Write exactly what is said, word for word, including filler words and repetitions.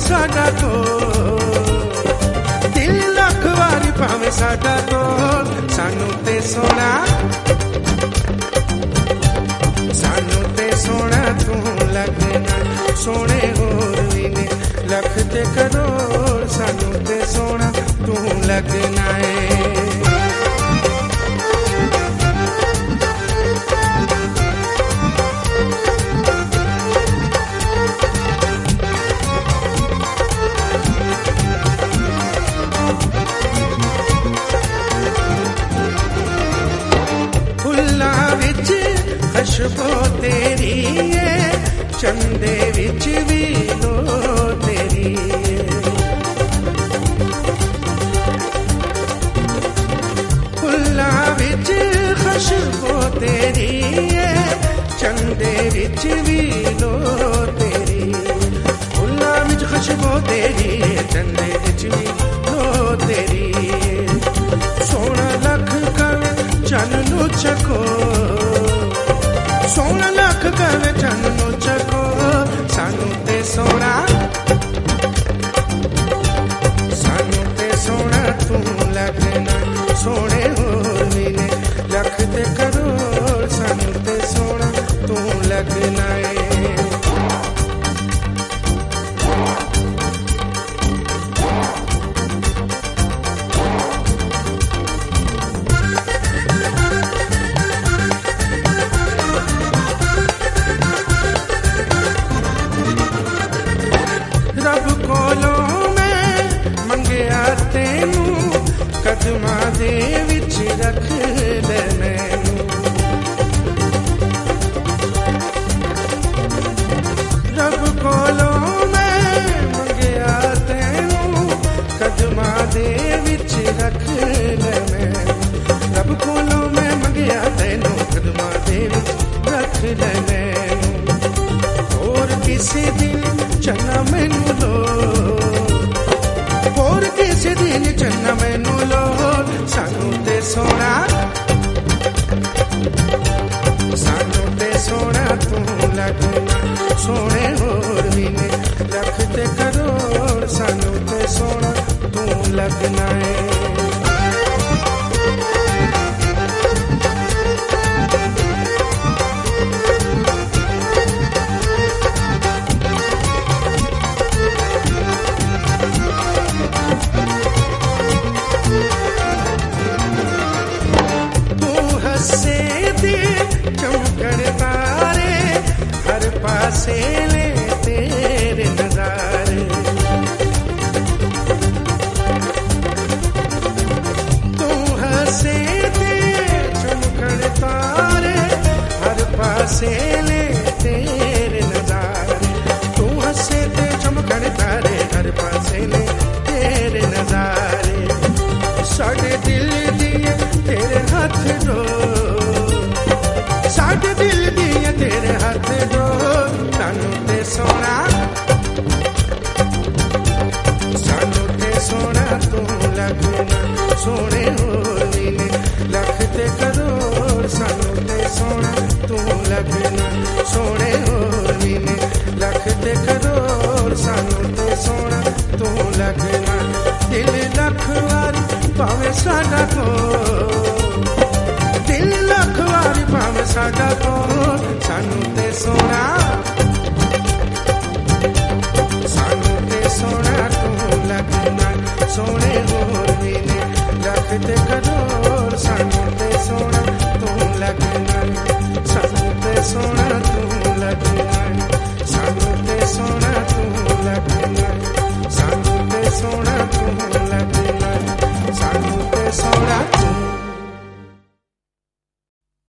साडा कोल, दिल लख वारी भावे साडा कोल, सानू ते सोना सानू ते सोना तू लगना, सोने होर भी ने लख ते करोड़, सानू ते सोना तू लगना है। खुशबू तेरी है, चंदे विच भी लो तेरी है, फुल्ला विच खुशबू तेरी है, चंदे विच भी लो तेरी, फुल्ला विच खुशबू तेरी है, चंदे विच भी लो तेरी, सोना लख कवे चन नू चखो, सोना लख कवे चन नू चखो, सानू ते सोना सानू ते सोना तू लगना, सोने होर भी ने लख ते करोड़, सानू ते सोना तू लगना है। रब कोलों मैं मंगया तेनू, कदमां दे विच रख ले मैनू, रब कोलों मैं मंगया तेनू, कदमां दे विच रख ले मैनू, रब कोलों मैं मंगया तेनू, कदमां दे विच रख ले मैनू, होर किसी दिन चन्ना मैनू लो, होर किसी दिन चन्ना मैनू लो, सानू ते सोना सानू ते सोना तू लगना, सोने होर भी ने लख ते करोड़, सानू ते सोना तू लगना है। चमकड़ तारे हर पासे ले तेरे नजारे, तू हंसे दे चमकड़ तारे हर पासे ले तेरे नजारे, तू हंसे दे चमकड़ तारे हर पासे ले तेरे नजारे, साडे दिल दिए तेरे हाथ रो, साडे दिल दिए तेरे हाथ दो, सानू ते सोना सानू ते सोना तू लगना, सोने होर भी ने लख ते करोड़, सानू ते सोना तू लगना, सोने होर भी ने लख ते करोड़, सानू ते सोना तू लगना, दिल लख वारी भावे साडा कोल, दिल लख वारी भावे साडा कोल, सानू ते सोना